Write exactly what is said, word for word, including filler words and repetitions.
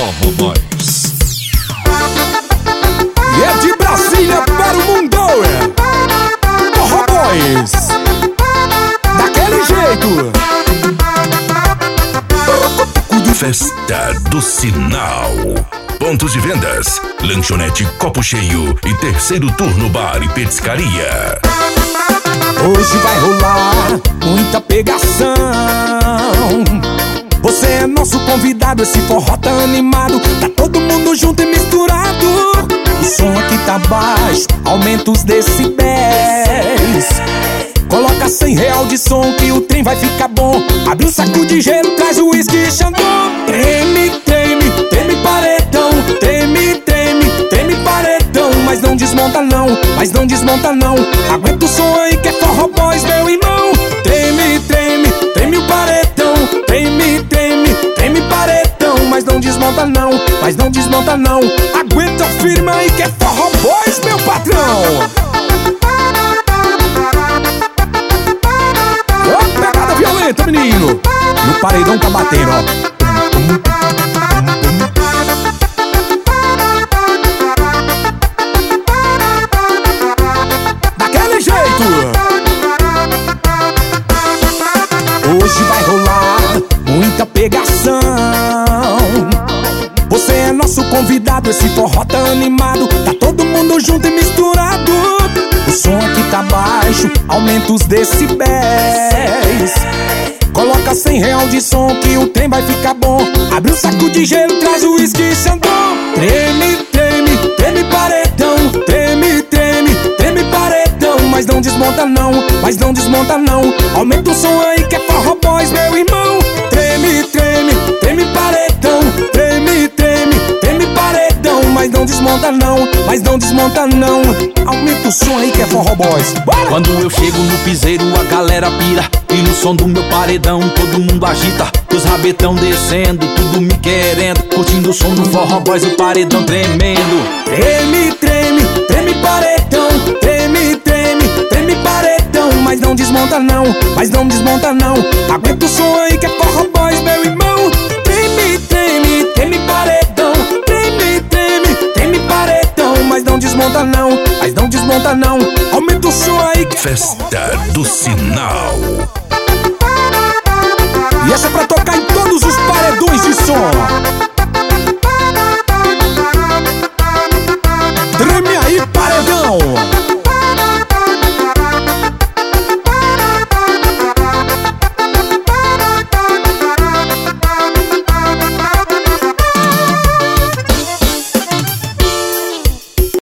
Forró Boys. E é de Brasília para o mundo, é Forró Boys. Daquele jeito. Festa do Sinal. Pontos de vendas: lanchonete Copo Cheio e Terceiro Turno Bar e Petiscaria. Hoje vai rolar muita pegação. Você é nosso convidado, esse forró tá animado. Tá todo mundo junto e misturado. O som aqui tá baixo, aumenta os decibéis. Coloca cem real de som que o trem vai ficar bom. Abre um saco de gelo, traz o uísque e xandão. Treme, treme, treme paredão. Treme, treme, treme paredão. Mas não desmonta não, mas não desmonta não. Aguenta o som aí que é Forró Boys, meu irmão. Treme, treme, treme o paredão. Treme, treme, treme paredão. Mas não desmonta não, mas não desmonta não. Aguenta firme aí que é Forró Boys, meu patrão. Ó, pegada violenta, menino. E o paredão tá batendo, ó. Daquele jeito. Hoje vai rolar muita pegação. Você é nosso convidado, esse forró tá animado. Tá todo mundo junto e misturado. O som aqui tá baixo, aumenta os decibéis. Coloca cem real de som que o trem vai ficar bom. Abre um saco de gelo, traz o uísque e xandão. Treme, treme, treme paredão. Treme, treme, treme paredão. Mas não desmonta não, mas não desmonta não. Aumenta o som aí que é Forró Boys, meu irmão. Treme, treme, treme paredão. Treme, treme, treme paredão. Mas não desmonta não, mas não desmonta não. Aumenta o som aí que é Forró Boys. Bora! Quando eu chego no piseiro a galera pira. E no som do meu paredão todo mundo agita. Os rabetão descendo, tudo me querendo. Curtindo o som do Forró Boys, o paredão tremendo. Treme, treme, treme paredão. Treme, treme, treme paredão. Mas não desmonta não, mas não desmonta não. Aguenta o som aí que é Forró Boys, meu irmão. Treme, treme, treme paredão. Treme, treme, treme paredão. Mas não desmonta não, mas não desmonta não. Aumenta o som aí que é Festa do Sinal. E essa é pra tocar em todos os paredões de som.